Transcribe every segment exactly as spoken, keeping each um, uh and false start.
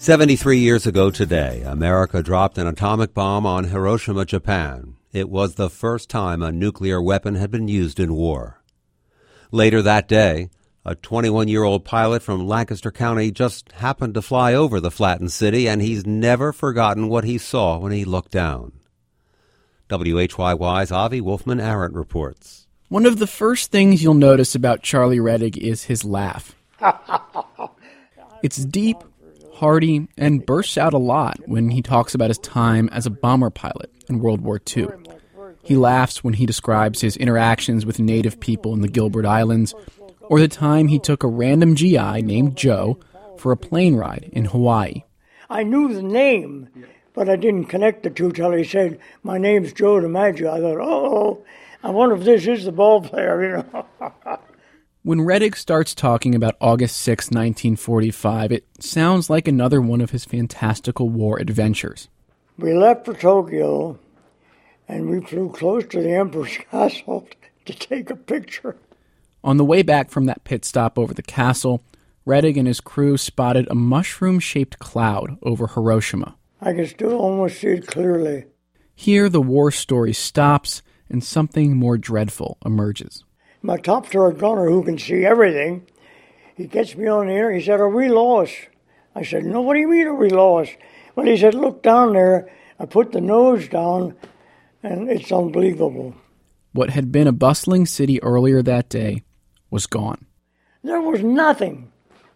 seventy-three years ago today, America dropped an atomic bomb on Hiroshima, Japan. It was the first time a nuclear weapon had been used in war. Later that day, a twenty-one-year-old pilot from Lancaster County just happened to fly over the flattened city, and he's never forgotten what he saw when he looked down. W H Y Y's Avi Wolfman-Arent reports. One of the first things you'll notice about Charlie Rettig is his laugh. It's deep, hearty, and bursts out a lot when he talks about his time as a bomber pilot in World War Two. He laughs when he describes his interactions with native people in the Gilbert Islands, or the time he took a random G I named Joe for a plane ride in Hawaii. I knew the name, but I didn't connect the two till he said, "My name's Joe DiMaggio." I thought, oh, I wonder if this is the ball player, you know. When Rettig starts talking about August sixth, nineteen forty-five, it sounds like another one of his fantastical war adventures. We left for Tokyo, and we flew close to the Emperor's Castle to take a picture. On the way back from that pit stop over the castle, Rettig and his crew spotted a mushroom-shaped cloud over Hiroshima. I can still almost see it clearly. Here, the war story stops, and something more dreadful emerges. My top turret gunner, who can see everything, he gets me on the air. He said, "Are we lost?" I said, "No, what do you mean, are we lost?" Well, he said, "Look down there." I put the nose down, and it's unbelievable. What had been a bustling city earlier that day was gone. There was nothing.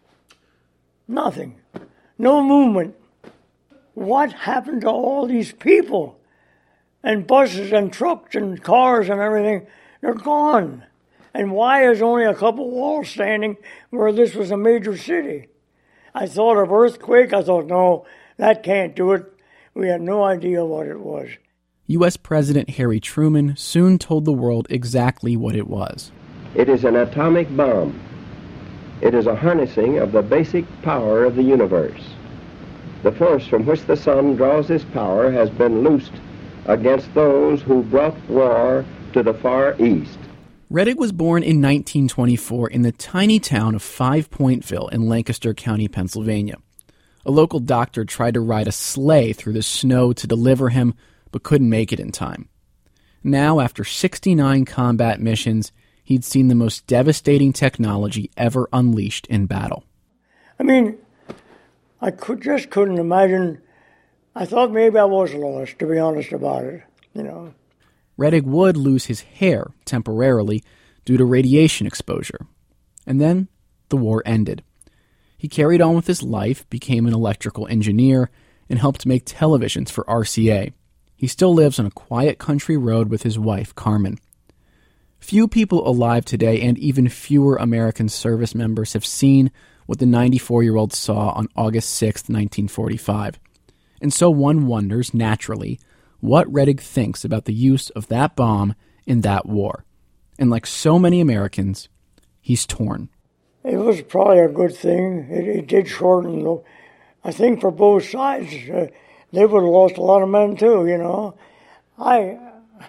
Nothing. No movement. What happened to all these people? And buses and trucks and cars and everything, they're gone. And why is only a couple walls standing where this was a major city? I thought of earthquake. I thought, no, that can't do it. We had no idea what it was. U S President Harry Truman soon told the world exactly what it was. It is an atomic bomb. It is a harnessing of the basic power of the universe. The force from which the sun draws its power has been loosed against those who brought war to the Far East. Rettig was born in nineteen twenty-four in the tiny town of Five Pointville in Lancaster County, Pennsylvania. A local doctor tried to ride a sleigh through the snow to deliver him, but couldn't make it in time. Now, after sixty-nine combat missions, he'd seen the most devastating technology ever unleashed in battle. I mean, I could just couldn't imagine. I thought maybe I was lost, to be honest about it, you know. Rettig would lose his hair temporarily due to radiation exposure. And then the war ended. He carried on with his life, became an electrical engineer, and helped make televisions for R C A. He still lives on a quiet country road with his wife, Carmen. Few people alive today, and even fewer American service members, have seen what the ninety-four-year-old saw on August sixth, nineteen forty-five. And so one wonders, naturally, what Rettig thinks about the use of that bomb in that war. And like so many Americans, he's torn. It was probably a good thing. It, it did shorten, though. I think for both sides, uh, they would have lost a lot of men too, you know. I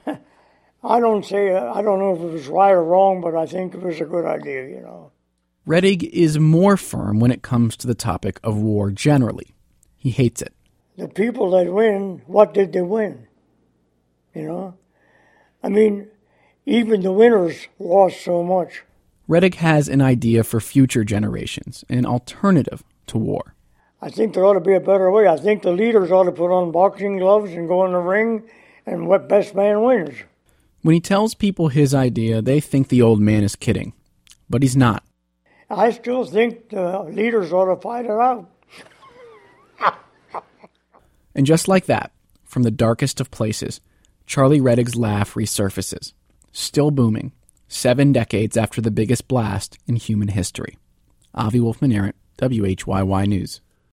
I don't say, I don't know if it was right or wrong, but I think it was a good idea, you know. Rettig is more firm when it comes to the topic of war generally. He hates it. The people that win, what did they win? You know? I mean, even the winners lost so much. Rettig has an idea for future generations, an alternative to war. I think there ought to be a better way. I think the leaders ought to put on boxing gloves and go in the ring, and what best man wins. When he tells people his idea, they think the old man is kidding. But he's not. I still think the leaders ought to fight it out. And just like that, from the darkest of places, Charlie Rettig's laugh resurfaces, still booming, seven decades after the biggest blast in human history. Avi Wolfman-Arent, W H Y Y News.